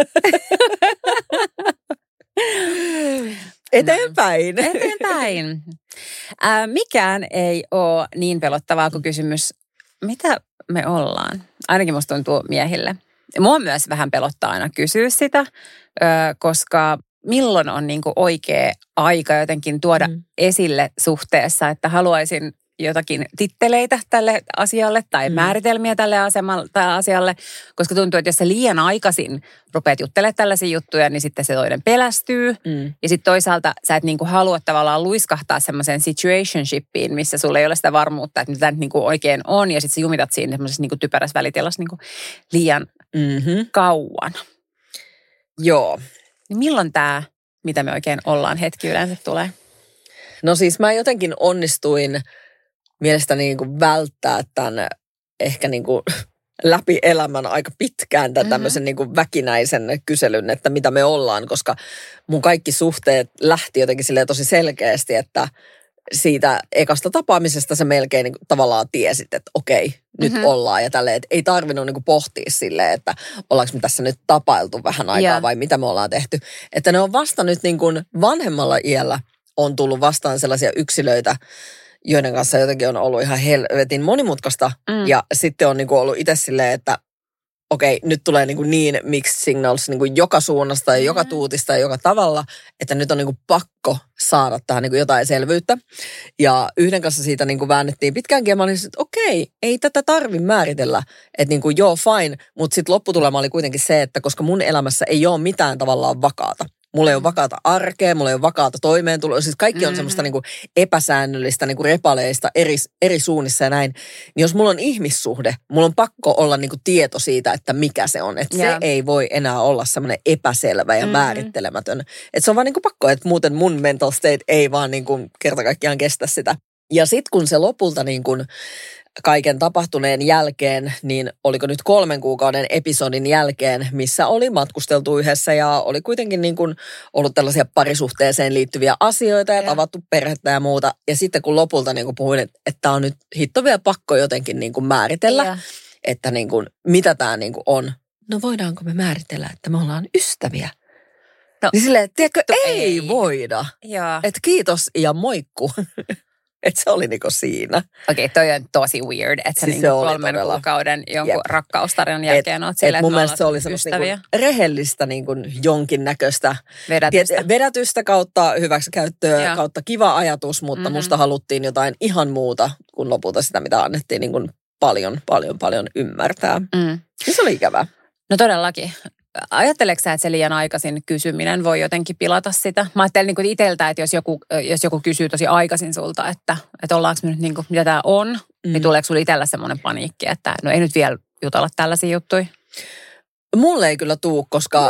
Eteenpäin. Mikään ei ole niin pelottavaa kuin kysymys, mitä me ollaan. Ainakin musta tuntuu miehille. Mua myös vähän pelottaa aina kysyä sitä, koska milloin on niin kuin oikea aika jotenkin tuoda esille suhteessa, että haluaisin jotakin titteleitä tälle asialle tai määritelmiä tälle asialle, koska tuntuu, että jos sä liian aikaisin rupeat juttelemaan tällaisia juttuja, niin sitten se toinen pelästyy. Ja sitten toisaalta sä et niinku halua tavallaan luiskahtaa semmoiseen situationshipiin, missä sulla ei ole sitä varmuutta, että mitä tämä niinku oikein on, ja sitten sä jumitat siinä semmoisessa niinku typerässä välitilassa niinku liian kauan. Joo. Niin milloin tämä, mitä me oikein ollaan, hetki yleensä tulee? No siis mä jotenkin onnistuin mielestäni niin kuin välttää tämän ehkä niin kuin läpi elämän aika pitkään tämän tämmöisen niin kuin väkinäisen kyselyn, että mitä me ollaan, koska mun kaikki suhteet lähti jotenkin silleen tosi selkeästi, että siitä ekasta tapaamisesta sä melkein niin kuin tavallaan tiesit, että okei, nyt ollaan ja tälleen, että ei tarvinnut niin kuin pohtia silleen, että ollaanko me tässä nyt tapailtu vähän aikaa vai mitä me ollaan tehty. Että ne on vasta nyt niin kuin vanhemmalla iällä on tullut vastaan sellaisia yksilöitä, joiden kanssa jotenkin on ollut ihan helvetin monimutkaista. Ja sitten on niinku ollut itse silleen, että okei, nyt tulee niin mixed signals niinku joka suunnasta ja joka tuutista ja joka tavalla, että nyt on niinku pakko saada tähän niinku jotain selvyyttä. Ja yhden kanssa siitä niinku väännettiin pitkäänkin ja mä olin, että okei, ei tätä tarvi määritellä. Että niinku joo, fine, mutta sitten lopputulema oli kuitenkin se, että koska mun elämässä ei ole mitään tavallaan vakaata. Mulla ei ole vakaata arkea, mulla ei ole vakaata toimeentuloa. Siis kaikki on semmoista niinku epäsäännöllistä, niinku repaleista eri suunnissa ja näin. Niin jos mulla on ihmissuhde, mulla on pakko olla niinku tieto siitä, että mikä se on. Että se ei voi enää olla semmoinen epäselvä ja määrittelemätön. Että se on vaan niinku pakko, että muuten mun mental state ei vaan niinku kerta kaikkiaan kestä sitä. Ja sitten kun se lopulta niinku kaiken tapahtuneen jälkeen, niin oliko nyt 3 kuukauden episodin jälkeen, missä oli matkusteltu yhdessä ja oli kuitenkin niin kuin ollut tällaisia parisuhteeseen liittyviä asioita ja tavattu perhettä ja muuta. Ja sitten kun lopulta niin kuin puhuin, että on nyt hitto vielä pakko jotenkin niin kuin määritellä, että niin kuin, mitä tämä niin kuin on. No voidaanko me määritellä, että me ollaan ystäviä? No, niin silleen, tiedätkö, ei voida. Että kiitos ja moikku. Että se oli niinku siinä. Okei, toi on tosi weird, että sä siis niinku 3 kuukauden jonkun rakkaustarinan jälkeen oot silleen, että mun mielestä se oli semmoista niinku rehellistä niinku jonkinnäköistä vedätystä kautta hyväksikäyttöä, kautta kiva ajatus, mutta musta haluttiin jotain ihan muuta kuin lopulta sitä, mitä annettiin niinku paljon ymmärtää. Ja se oli ikävää. No todellakin. Ajatteleeko sä, että se liian aikaisin kysyminen voi jotenkin pilata sitä? Mä ajattelin niin itseltä, että jos joku kysyy tosi aikaisin sulta, että ollaanko me nyt niin kuin, mitä tää on, niin tuleeko sulla itsellä semmoinen paniikki, että no ei nyt vielä jutella tällaisia juttuja? Mulle ei kyllä tuu,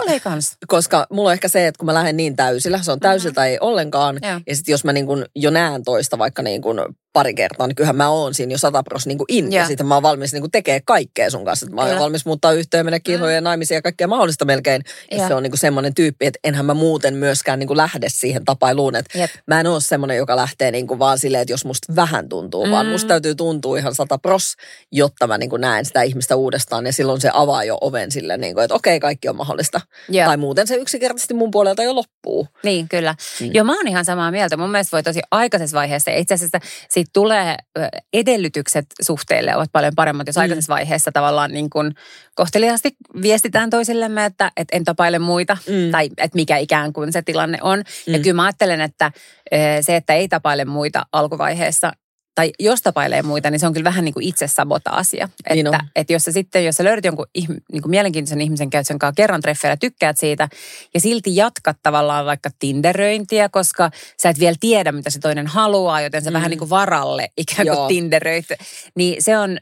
koska mulla on ehkä se, että kun mä lähden niin täysillä, se on täysiltä ei ollenkaan. Ja sitten jos mä niin kuin jo näen toista vaikka niin kuin pari kertaa, niin kyllähän mä oon siinä jo 100% niin kuin in. Ja sitten mä oon valmis niin kuin tekee kaikkea sun kanssa. Mä oon valmis muuttaa yhteen, mennä kisoja ja naimisia ja kaikkea mahdollista melkein. Ja se on niin kuin semmoinen tyyppi, että enhän mä muuten myöskään niin kuin lähde siihen tapailuun. Että mä en oo semmoinen, joka lähtee niin kuin vaan silleen, että jos musta vähän tuntuu, vaan musta täytyy tuntua ihan 100%, jotta mä niin kuin näen sitä ihmistä uudestaan. Ja silloin se avaa jo oven silleen, niin kuin, että okei, kaikki on mahdollista. Tai muuten se yksinkertaisesti mun puolelta jo loppuu. Niin, kyllä. Joo, mä oon ihan samaa mieltä. Mun mielestä voi tosi aikaisessa vaiheessa. Itse asiassa siitä tulee edellytykset suhteille ovat paljon paremmat, jos aikaisessa vaiheessa tavallaan niin kuin kohteliaasti viestitään toisillemme, että en tapaile muita tai että mikä ikään kuin se tilanne on. Ja kyllä mä ajattelen, että se, että ei tapaile muita alkuvaiheessa, tai jos tapailee muita, niin se on kyllä vähän niin kuin itse sabotaasia. Että jos sä löydät jonkun niin kuin mielenkiintoisen ihmisen, käyt sen kanssa kerran treffeillä, tykkäät siitä, ja silti jatkat tavallaan vaikka tinderöintiä, koska sä et vielä tiedä, mitä se toinen haluaa, joten sä vähän niin kuin varalle ikään kuin tinderöit. Niin se on,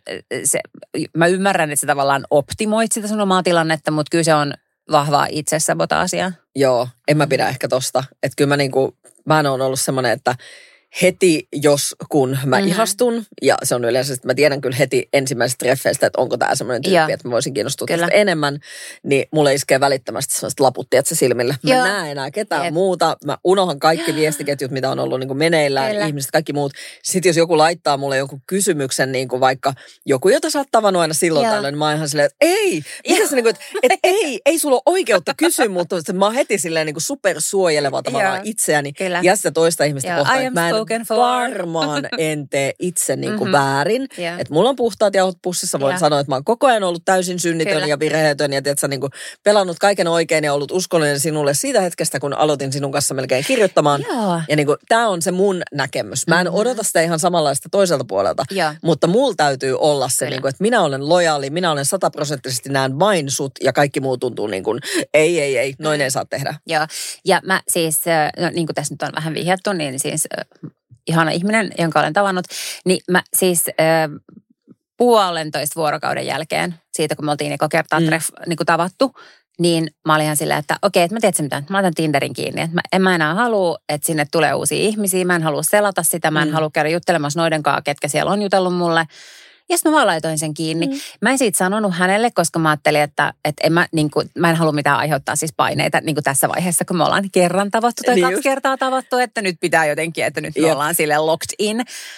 mä ymmärrän, että sä tavallaan optimoit sitä sun omaa tilannetta, mutta kyllä se on vahvaa itse sabotaasia. Joo, en mä pidä ehkä tosta. Että kyllä mä oon ollut semmoinen, että heti, kun mä ihastun, ja se on yleensä, että mä tiedän kyllä heti ensimmäisestä treffeistä, että onko tämä semmoinen tyyppi, että mä voisin kiinnostua tästä enemmän, niin mulle iskee välittömästi sellaiset laput, että se silmille. Mä näen enää ketään muuta, mä unohan kaikki viestiketjut, mitä on ollut niin kuin meneillään, ihmiset, kaikki muut. Sitten jos joku laittaa mulle jonkun kysymyksen, niin kuin vaikka joku, jota sä oot tavannut aina silloin tällöin, niin mä oon ihan silleen, että ei, mitä se niin kuin, että ei sulla ole oikeutta kysyä, mutta mä oon heti silleen niin kuin supersuojeleva tavallaan itseäni ja sitä toista ihmistä kohtaan, että mä en spoken for. Varmaan en tee itse niinku väärin. Yeah. Että mulla on puhtaat jauhot pussissa. Voin sanoa, että mä oon koko ajan ollut täysin synnitön ja virheetön ja tiedätkö, niinku pelannut kaiken oikein ja ollut uskollinen sinulle siitä hetkestä, kun aloitin sinun kanssa melkein kirjoittamaan. Joo. Ja niinku, tää on se mun näkemys. Mä en odota sitä ihan samanlaista toiselta puolelta, mutta mulla täytyy olla se, niinku, että minä olen lojaali, minä olen 100% näen vain sut ja kaikki muu tuntuu niin kuin, ei, noin ei saa tehdä. Joo, ja mä siis, no, niin kuin tässä nyt on vähän vihjattu, niin siis ihana ihminen, jonka olen tavannut, niin mä siis 1,5 vuorokauden jälkeen, siitä kun me oltiin eka kertaa niin kuin tavattu, niin mä olin ihan silleen, että okei, että mä tiedän mitä, mä otan Tinderin kiinni, että en mä enää halua, että sinne tulee uusia ihmisiä, mä en halua selata sitä, mä en halua käydä juttelemassa noiden kanssa, ketkä siellä on jutellut mulle. Ja sitten mä vaan laitoin sen kiinni. Mä en siitä sanonut hänelle, koska mä ajattelin, että mä en halua mitään aiheuttaa siis paineita niin kuin tässä vaiheessa, kun me ollaan kerran tavattu tai 2 kertaa tavattu, että nyt pitää jotenkin, että nyt me ollaan silleen locked in.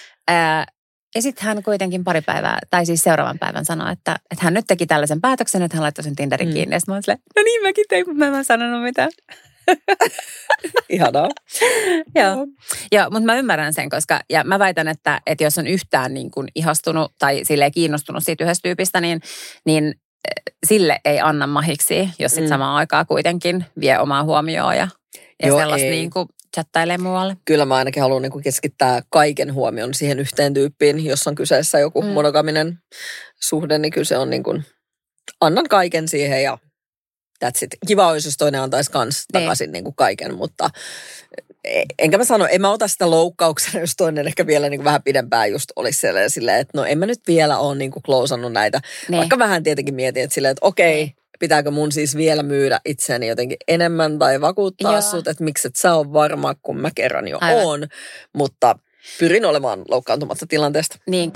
Ja sitten hän kuitenkin pari päivää, tai siis seuraavan päivän sanoi, että hän nyt teki tällaisen päätöksen, että hän laittoi sen Tinderin kiinni. Ja sitten mä olin silleen, no niin mäkin tein, mutta mä en sanonut mitään. Ihanaa. Joo, mutta mä ymmärrän sen, koska ja mä väitän, että jos on yhtään niin kuin ihastunut tai silleen kiinnostunut siitä yhdestä tyypistä, niin sille ei anna mahiksi, jos sit samaan aikaan kuitenkin vie omaa huomioon ja sellaista niin kuin chattailee muualle. Kyllä mä ainakin haluan niin kuin keskittää kaiken huomion siihen yhteen tyyppiin, jos on kyseessä joku monogaminen suhde, niin kyllä se on niin kuin, annan kaiken siihen ja that's it. Kiva olisi, jos toinen antaisi kans takaisin niin kuin kaiken, mutta enkä mä sano, en mä ota sitä loukkauksena, jos toinen ehkä vielä niin kuin vähän pidempään just olisi silleen, että no en mä nyt vielä ole niin kuin klousannut näitä. Vaikka vähän tietenkin mietin, että silleen, että okei, pitääkö mun siis vielä myydä itseäni jotenkin enemmän tai vakuuttaa sut, että miksi et sä ole varma, kun mä kerran jo oon. Mutta pyrin olemaan loukkaantumatta tilanteesta. Niin.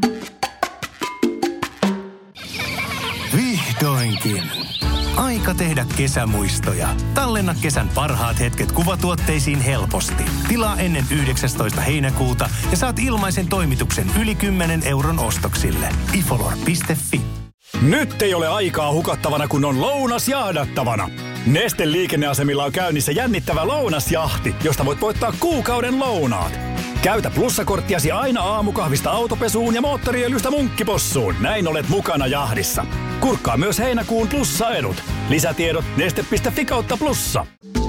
Vihdoinkin. Aika tehdä kesämuistoja. Tallenna kesän parhaat hetket kuvatuotteisiin helposti. Tilaa ennen 19. heinäkuuta ja saat ilmaisen toimituksen yli 10 € ostoksille. ifolor.fi. Nyt ei ole aikaa hukattavana, kun on lounas jahdattavana. Nesteen liikenneasemilla on käynnissä jännittävä lounasjahti, josta voit voittaa kuukauden lounaat. Käytä plussakorttiasi aina aamukahvista autopesuun ja moottoriöljystä munkkipossuun. Näin olet mukana jahdissa. Kurkkaa myös heinäkuun plussaedut. Lisätiedot neste.fi/plussa.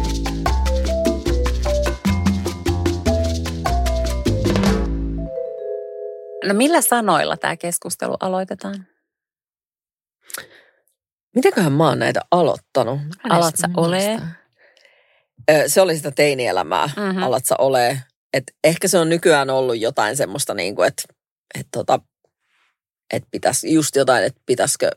No millä sanoilla tämä keskustelu aloitetaan? Mitäköhän mä oon näitä aloittanut? Alat sä olee? Se oli sitä teinielämää. Alat sä olee. Et ehkä se on nykyään ollut jotain semmoista, niinku, että pitäisi just jotain, että pitäisikö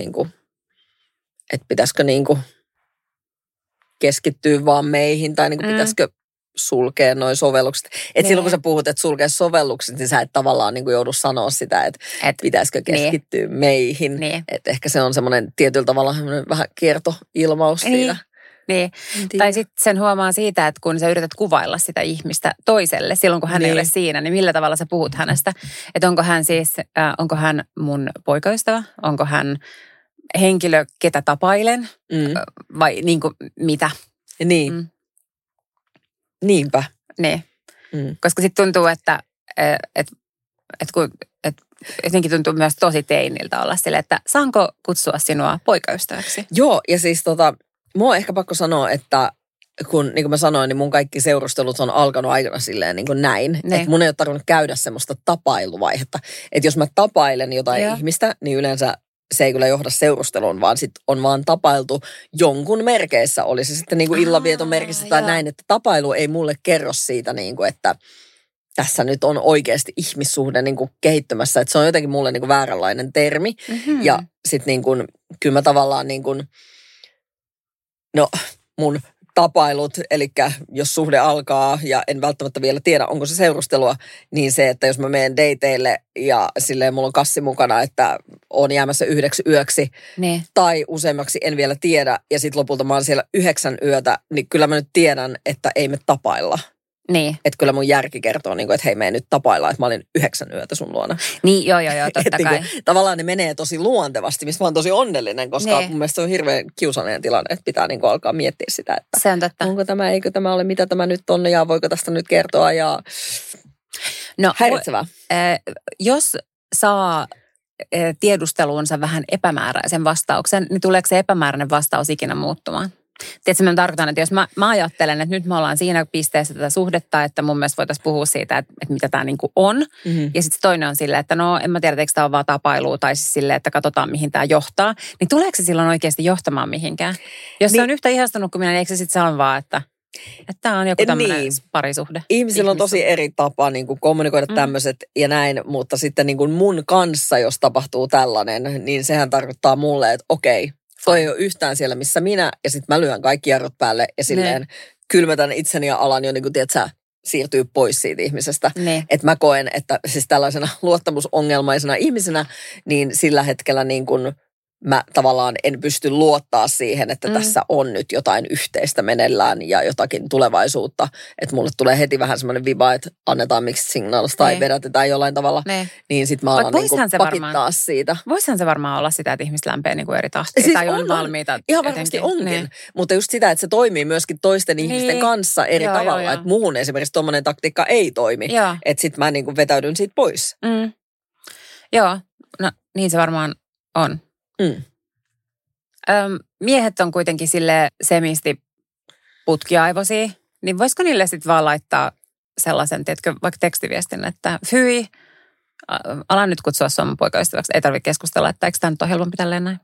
keskittyä vaan meihin tai niinku, pitäisikö sulkea noi sovellukset. Että silloin kun sä puhut, että sulkea sovellukset, niin sä et tavallaan niinku joudu sanoa sitä, että pitäisikö keskittyä meihin. Että ehkä se on semmoinen tietyllä tavalla vähän kiertoilmaus siinä. Niin. Tai sitten sen huomaa siitä, että kun sä yrität kuvailla sitä ihmistä toiselle, silloin kun hän ei ole siinä, niin millä tavalla sä puhut hänestä. Että onko hän mun poikaystävä, onko hän henkilö, ketä tapailen vai niin kuin mitä. Niin. Niinpä. Niin. Koska sitten tuntuu, että jotenkin tuntuu myös tosi teiniltä olla sille, että saanko kutsua sinua poikaystäväksi? Joo, ja siis mua on ehkä pakko sanoa, että kun niin kuin mä sanoin, niin mun kaikki seurustelut on alkanut aikana silleen niin kuin näin. Että mun ei ole tarvinnut käydä semmoista tapailuvaihetta. Että jos mä tapailen jotain ihmistä, niin yleensä se ei kyllä johda seurusteluun, vaan sit on vaan tapailtu jonkun merkeissä. Oli se sitten niin kuin illanvieton merkissä tai näin, että tapailu ei mulle kerro siitä, niin kuin, että tässä nyt on oikeasti ihmissuhde niin kuin kehittymässä. Että se on jotenkin mulle niin kuin vääränlainen termi. Ja sitten niin kuin, kyllä mä tavallaan niin kuin, mun tapailut, eli jos suhde alkaa ja en välttämättä vielä tiedä, onko se seurustelua, niin se, että jos mä menen dateille ja silleen mulla on kassi mukana, että on jäämässä 9 yöksi tai useammaksi en vielä tiedä ja sitten lopulta mä oon siellä 9 yötä, niin kyllä mä nyt tiedän, että ei me tapailla. Niin. Että kyllä mun järki kertoo, että hei, me ei nyt tapailla, että mä olin 9 yötä sun luona. Niin, joo, totta kai. Tavallaan ne menee tosi luontevasti, mistä mä oon tosi onnellinen, koska mun mielestä se on hirveän kiusallinen tilanne, että pitää alkaa miettiä sitä, että se on totta. Onko tämä, eikö tämä ole, mitä tämä nyt on ja voiko tästä nyt kertoa ja No, Häiritsevää. Jos saa tiedusteluunsa vähän epämääräisen vastauksen, niin tuleeko se epämääräinen vastaus ikinä muuttumaan? Tiedätkö, mä tarkoitan, että jos mä ajattelen, että nyt me ollaan siinä pisteessä tätä suhdetta, että mun mielestä voitaisiin puhua siitä, että mitä tämä niinku on. Mm-hmm. Ja sitten toinen on silleen, että no en mä tiedä, eikö tämä ole vaan tapailua tai siis silleen, että katsotaan mihin tämä johtaa. Niin tuleeko se silloin oikeasti johtamaan mihinkään? Jos se on yhtä ihastunut kuin minä, niin eikö se sitten sano vaan, että tämä on joku tämmöinen parisuhde? Ihmisillä on tosi eri tapa niin kuin kommunikoida tämmöiset ja näin, mutta sitten niin kuin mun kanssa, jos tapahtuu tällainen, niin sehän tarkoittaa mulle, että okei, toi ei ole yhtään siellä, missä minä, ja sitten mä lyön kaikki jarrut päälle ja silleen kylmätän itseni ja alan jo niin kuin, tiedätkö, siirtyy pois siitä ihmisestä. Että mä koen, että siis tällaisena luottamusongelmaisena ihmisenä, niin sillä hetkellä niin kuin mä tavallaan en pysty luottaa siihen, että tässä on nyt jotain yhteistä meneillään ja jotakin tulevaisuutta. Että mulle tulee heti vähän semmoinen viba, että annetaan mixed signals tai vedätetään jollain tavalla. Niin sit mä alan niin kuin pakittaa siitä. Voisihan se varmaan olla sitä, että ihmiset lämpee niin kuin eri tahtia siis tai on valmiita. Ihan varmasti onkin. Mutta just sitä, että se toimii myöskin toisten ihmisten kanssa eri tavalla. Että muuhun esimerkiksi tommoinen taktiikka ei toimi. Että sit mä niin kuin vetäydyn siitä pois. Joo, no niin se varmaan on. Miehet on kuitenkin sille semisti putkiaivoisia, niin voisiko niille sitten vaan laittaa sellaisen, tiedätkö, vaikka tekstiviestin, että hyi, ala nyt kutsua Suomen poikaystäväksi, ei tarvitse keskustella, että eikö tämä nyt ole helpompi tälleen näin?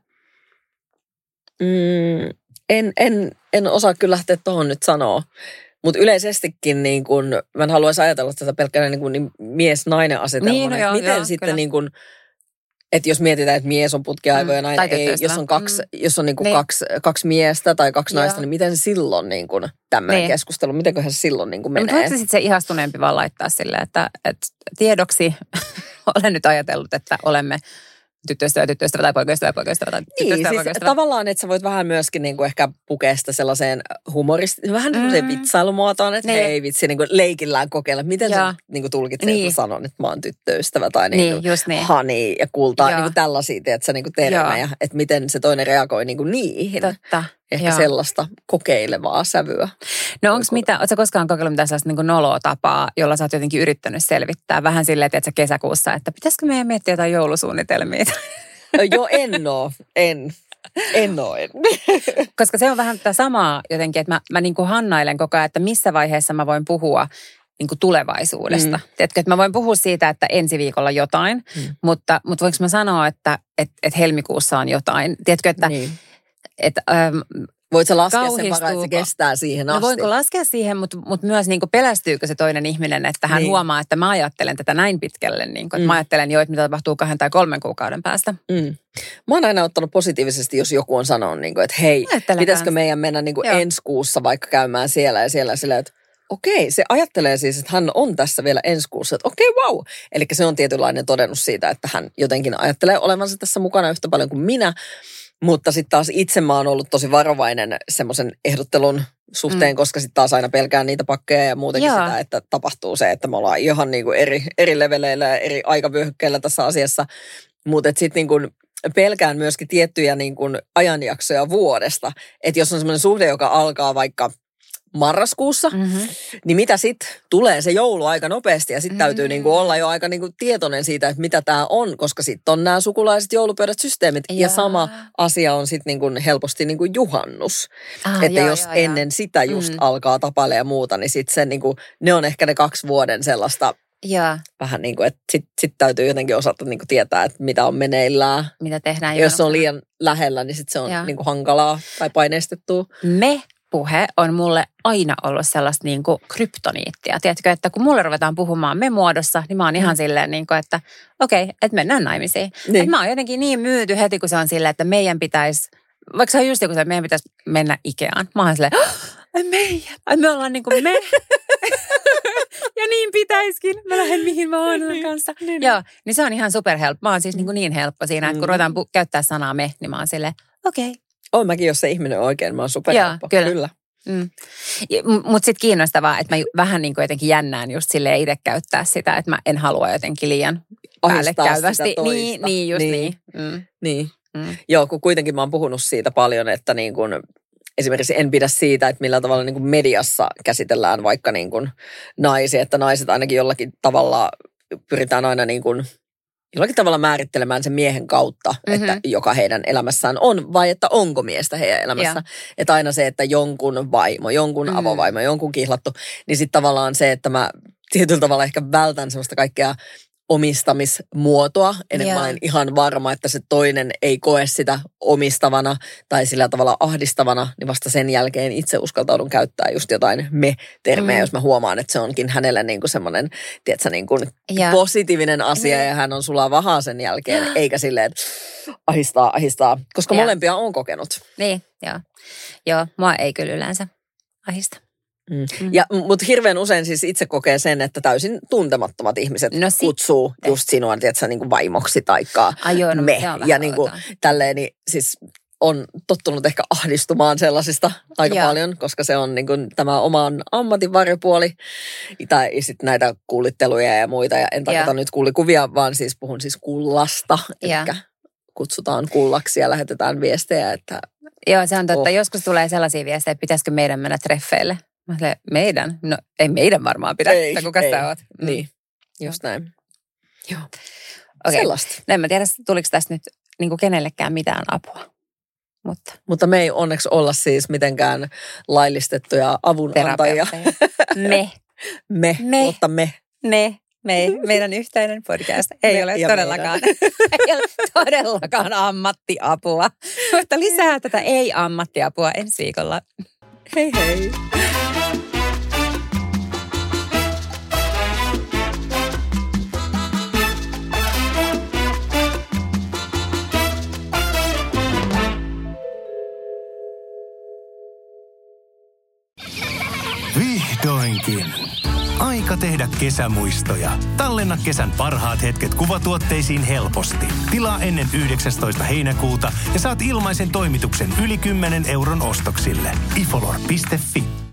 En osaa kyllä lähteä tuohon nyt sanoa. Mutta yleisestikin niin kun, mä en haluaisi ajatella tätä pelkkänä niin mies-nainen asetelmana. Niin, miten sitten kyllä. Niin kun, että jos mietitään, että mies on putkiaivoja näin, ei, jos on niin kuin kaksi miestä tai kaksi naista, niin miten silloin niin kuin tämmöinen keskustelu, mitenköhän se silloin niin kuin menee? Mutta voiko se sitten se ihastuneempi vaan laittaa silleen, että tiedoksi olen nyt ajatellut, että olemme tyttöystävä tai poikaystävä tai tyttöystävä. Siis tavallaan, että sä voit vähän myöskin niin kuin ehkä pukea sitä sellaiseen vähän semmoiseen vitsailumuotoon, että hei vitsi, niin kuin leikillään kokeilla. Miten sä niin kuin tulkitset, että sanon, että mä oon tyttöystävä tai niin kuin honey ja kultaa, niin kuin tällaisia, että niin kuin termejä, että miten se toinen reagoi niin kuin niihin. Totta. Ehkä sellaista kokeilevaa sävyä. No onko ootko koskaan kokeillut mitään sellaista niin kuin noloa tapaa, jolla sä oot jotenkin yrittänyt selvittää vähän silleen, että kesäkuussa, että pitäisikö meidän miettiä jotain joulusuunnitelmia? Joo, en ole. Koska se on vähän tätä samaa jotenkin, että mä niin kuin hannailen koko ajan, että missä vaiheessa mä voin puhua niin kuin tulevaisuudesta. Tiedätkö, että mä voin puhua siitä, että ensi viikolla jotain, mutta voinko mä sanoa, että helmikuussa on jotain? Tiedätkö, että voit sä laskea sen varaa, että se kestää siihen asti? No voinko laskea siihen, mutta myös niin kuin pelästyykö se toinen ihminen, että hän huomaa, että mä ajattelen tätä näin pitkälle. Niin kuin, että mä ajattelen jo, että mitä tapahtuu 2 tai 3 kuukauden päästä. Mä oon aina ottanut positiivisesti, jos joku on sanonut, niin kuin, että hei, pitäisikö meidän mennä niin kuin ensi kuussa vaikka käymään siellä ja siellä sillä, että okei, se ajattelee siis, että hän on tässä vielä ensi kuussa, että okei, wow. Eli se on tietynlainen todennus siitä, että hän jotenkin ajattelee olevansa tässä mukana yhtä paljon kuin minä. Mutta sitten taas itse mä oon ollut tosi varovainen semmoisen ehdottelun suhteen, koska sitten taas aina pelkään niitä pakkeja ja muutenkin sitä, että tapahtuu se, että me ollaan ihan niinku eri leveleillä ja eri aikavyöhykkeillä tässä asiassa. Mutta sitten niinku pelkään myöskin tiettyjä niinku ajanjaksoja vuodesta. Että jos on semmoinen suhde, joka alkaa vaikka marraskuussa, niin mitä sitten tulee se joulu aika nopeasti ja sitten täytyy niinku olla jo aika niinku tietoinen siitä, että mitä tämä on, koska sitten on nämä sukulaiset joulupöydät systeemit ja sama asia on sitten niinku helposti niinku juhannus. Että jos ennen sitä just alkaa tapailla ja muuta, niin sitten se niinku, ne on ehkä ne 2 vuoden sellaista vähän niin kuin, että sit täytyy jotenkin osata niin kuin tietää, että mitä on meneillään. Mitä tehdään. Jos se on liian lähellä, niin sitten se on niin kuin hankalaa tai paineistettua. Puhe on mulle aina ollut sellaista niin kuin kryptoniittia. Tiedätkö, että kun mulle ruvetaan puhumaan me-muodossa, niin mä oon ihan silleen, niin kuin, että okei, että mennään naimisiin. Niin. Että mä oon jotenkin niin myyty heti, kun se on silleen, että meidän pitäisi, vaikka se on just joku se, että meidän pitäisi mennä Ikeaan. Mä oon silleen, me ollaan niin kuin me. Ja niin pitäisikin. Mä lähden mihin mä oon kanssa. Joo, niin se on ihan superhelppo. Mä oon siis niin helppo siinä, että kun ruvetaan käyttää sanaa me, niin mä oon silleen, okei. Oon mäkin, jos se ihminen on oikein, mä oon superhelppo. Kyllä. Mutta sitten kiinnostavaa, että mä vähän niin kuin jotenkin jännään just silleen itse käyttää sitä, että mä en halua jotenkin liian päällekkäyvästi. Niin. Joo, kun kuitenkin mä oon puhunut siitä paljon, että niin kun esimerkiksi en pidä siitä, että millä tavalla niin kuin mediassa käsitellään vaikka niin kuin naisia, että naiset ainakin jollakin tavalla pyritään aina niin kuin jollakin tavalla määrittelemään sen miehen kautta, että joka heidän elämässään on, vai että onko miestä heidän elämässä. Että aina se, että jonkun vaimo, jonkun avovaimo, jonkun kihlattu, niin sitten tavallaan se, että mä tietyllä tavalla ehkä vältän semmoista kaikkea omistamismuotoa, ennen kuin mä olen ihan varma, että se toinen ei koe sitä omistavana tai sillä tavalla ahdistavana, niin vasta sen jälkeen itse uskaltaudun käyttää just jotain me-termejä, jos mä huomaan, että se onkin hänelle niin kuin semmoinen, tiedätkö, niin kuin positiivinen asia ja hän on sulaa vahaa sen jälkeen, eikä silleen ahistaa, koska molempia on kokenut. Niin, joo, mua ei kyllä yleensä ahista. Mutta hirveän usein siis itse kokee sen, että täysin tuntemattomat ihmiset kutsuu just sinua, tiedätkö, niin kuin vaimoksi taikka me. Ja niin kuin tälleen, niin siis on tottunut ehkä ahdistumaan sellaisista aika paljon, koska se on niin kuin tämä oman ammatin varjopuoli. Tai sitten näitä kuulitteluja ja muita. Ja en tarkoita nyt kuulikuvia, vaan siis puhun siis kullasta. Eli kutsutaan kullaksi ja lähetetään viestejä. Että joo, se on totta. Joskus tulee sellaisia viestejä, että pitäisikö meidän mennä treffeille. Mä sanoin, meidän? No ei meidän varmaan pidä. Ei, kuka sä oot? Niin, just näin. Joo. Okay. Sellaista. No en mä tiedä, tuliko tästä nyt niin kuin kenellekään mitään apua. Mutta me ei onneksi olla siis mitenkään laillistettuja avunantajia. Mutta me. Meidän yhteinen podcast ei ole todellakaan ammattiapua. Mutta lisää tätä ei-ammattiapua ensi viikolla. Hei hei. Vihdoinkin. Aika tehdä kesämuistoja. Tallenna kesän parhaat hetket kuvatuotteisiin helposti. Tilaa ennen 19. heinäkuuta ja saat ilmaisen toimituksen yli 10 € ostoksille. ifolor.fi